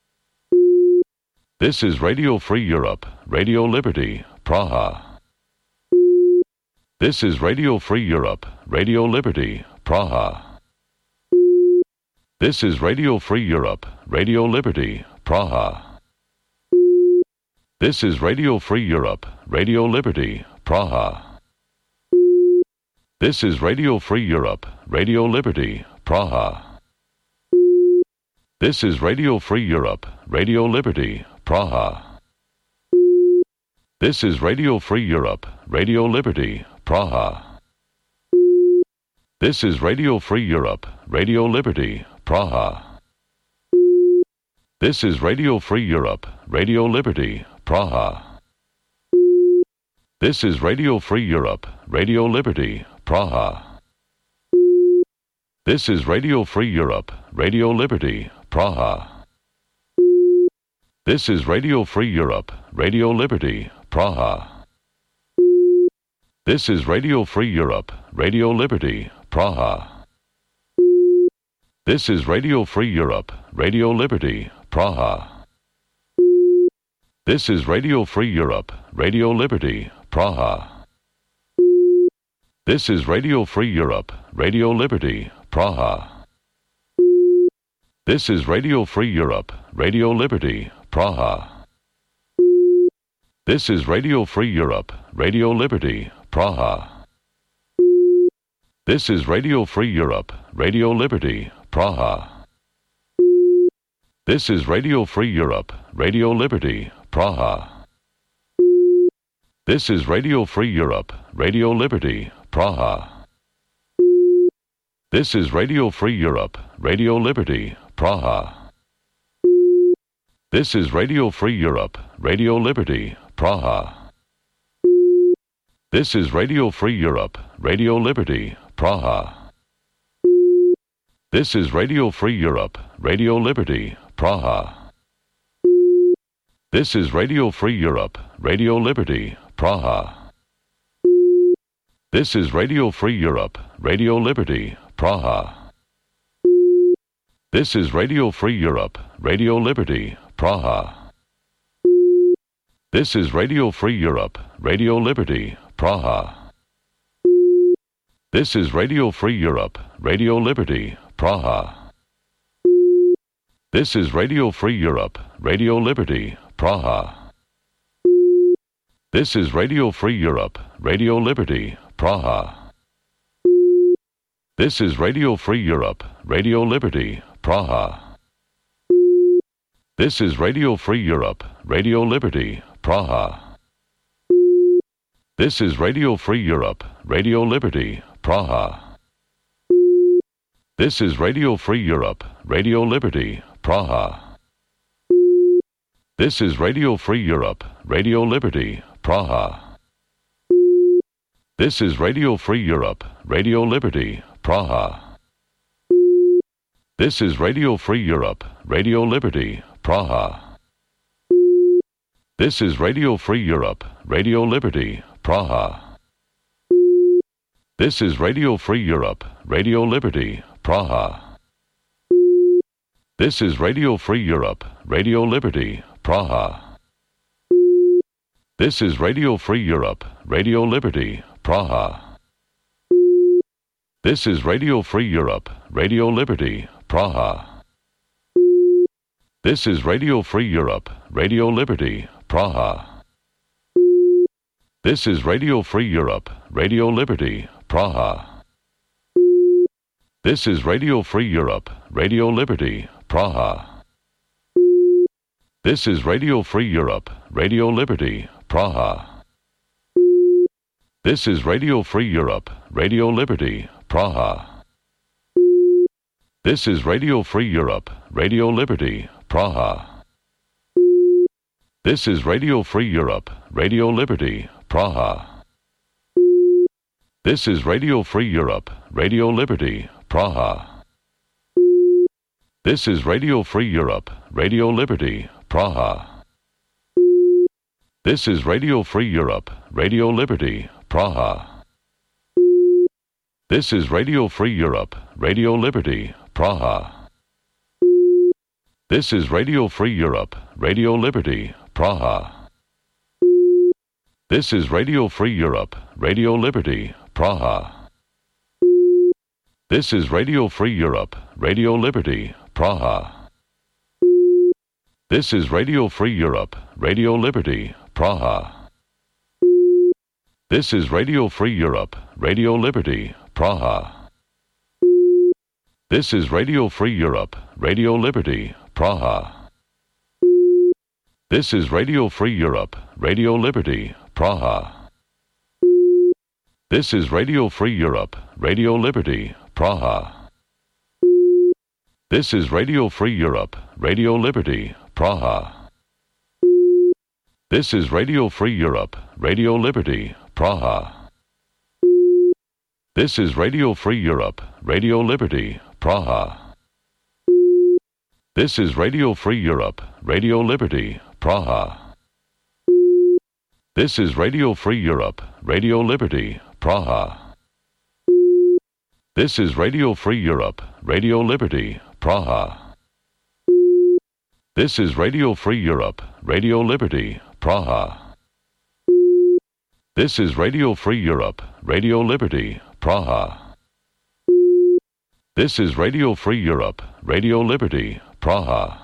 This is Radio Free Europe, Radio Liberty, Praha. This is Radio Free Europe, Radio Liberty, Praha. This is Radio Free Europe, Radio Liberty, Praha. This is Radio Free Europe, Radio Liberty, Praha. This is Radio Free Europe, Radio Liberty, Praha. This is Radio Free Europe, Radio Liberty, Praha. This is Radio Free Europe, Radio Liberty, Praha. This is Radio Free Europe, Radio Liberty, Praha. This is Radio Free Europe, Radio Liberty, Praha. This is Radio Free Europe, Radio Liberty, Praha. This is Radio Free Europe, Radio Liberty, Praha. This is Radio Free Europe, Radio Liberty, Praha. This is Radio Free Europe, Radio Liberty, Praha. This is Radio Free Europe, Radio Liberty, Praha. This is Radio Free Europe, Radio Liberty, Praha. This is Radio Free Europe, Radio Liberty, Praha. This is Radio Free Europe, Radio Liberty, Praha. This is Radio Free Europe, Radio Liberty, Praha. This is Radio Free Europe, Radio Liberty, Praha. This is Radio Free Europe, Radio Liberty, Praha. This is Radio Free Europe, Radio Liberty, Praha. This is Radio Free Europe, Radio Liberty, Praha. This is Radio Free Europe, Radio Liberty, Praha. This is Radio Free Europe, Radio Liberty, Praha. This is Radio Free Europe, Radio Liberty, Praha. This is Radio Free Europe, Radio Liberty, Praha. This is Radio Free Europe, Radio Liberty, Praha. This is Radio Free Europe, Radio Liberty, Praha. This is Radio Free Europe, Radio Liberty, Praha. This is Radio Free Europe, Radio Liberty, Praha. This is Radio Free Europe, Radio Liberty, Praha. This is Radio Free Europe, Radio Liberty, Praha. This is Radio Free Europe, Radio Liberty, Praha. This is Radio Free Europe, Radio Liberty, Praha. This is Radio Free Europe, Radio Liberty, Praha. This is Radio Free Europe, Radio Liberty, Praha. This is Radio Free Europe, Radio Liberty, Praha. This is Radio Free Europe, Radio Liberty, Praha. This is Radio Free Europe, Radio Liberty, Praha. This is Radio Free Europe, Radio Liberty, Praha. This is Radio Free Europe, Radio Liberty, Praha. This is Radio Free Europe, Radio Liberty, Praha. This is Radio Free Europe, Radio Liberty, Praha. This is Radio Free Europe, Radio Liberty, Praha. This is Radio Free Europe, Radio Liberty, Praha. This is Radio Free Europe, Radio Liberty, Praha. This is Radio Free Europe, Radio Liberty, Praha. This is Radio Free Europe, Radio Liberty, Praha. This is Radio Free Europe, Radio Liberty, Praha. This is Radio Free Europe, Radio Liberty, Praha. This is Radio Free Europe, Radio Liberty, Praha. This is Radio Free Europe, Radio Liberty, Praha. This is Radio Free Europe, Radio Liberty, Praha. This is Radio Free Europe, Radio Liberty, Praha. This is Radio Free Europe, Radio Liberty, Praha. This is Radio Free Europe, Radio Liberty, Praha. This is Radio Free Europe, Radio Liberty, Praha. This is Radio Free Europe, Radio Liberty, Praha. This is Radio Free Europe, Radio Liberty, Praha. This is Radio Free Europe, Radio Liberty, Praha. This is Radio Free Europe, Radio Liberty, Praha. This is Radio Free Europe, Radio Liberty, Praha. This is Radio Free Europe, Radio Liberty, Praha. This is Radio Free Europe, Radio Liberty, Praha. This is Radio Free Europe, Radio Liberty, Praha. This is Radio Free Europe, Radio Liberty, Praha. This is Radio Free Europe, Radio Liberty, Praha. This is Radio Free Europe, Radio Liberty, Praha. This is Radio Free Europe, Radio Liberty, Praha. This is Radio Free Europe, Radio Liberty, Praha. This is Radio Free Europe, Radio Liberty, Praha. This is Radio Free Europe, Radio Liberty, Praha.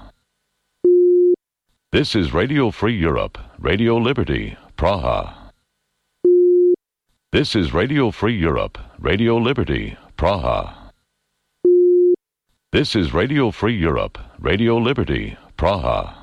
This is Radio Free Europe, Radio Liberty, Praha. This is Radio Free Europe, Radio Liberty, Praha. This is Radio Free Europe, Radio Liberty, Praha.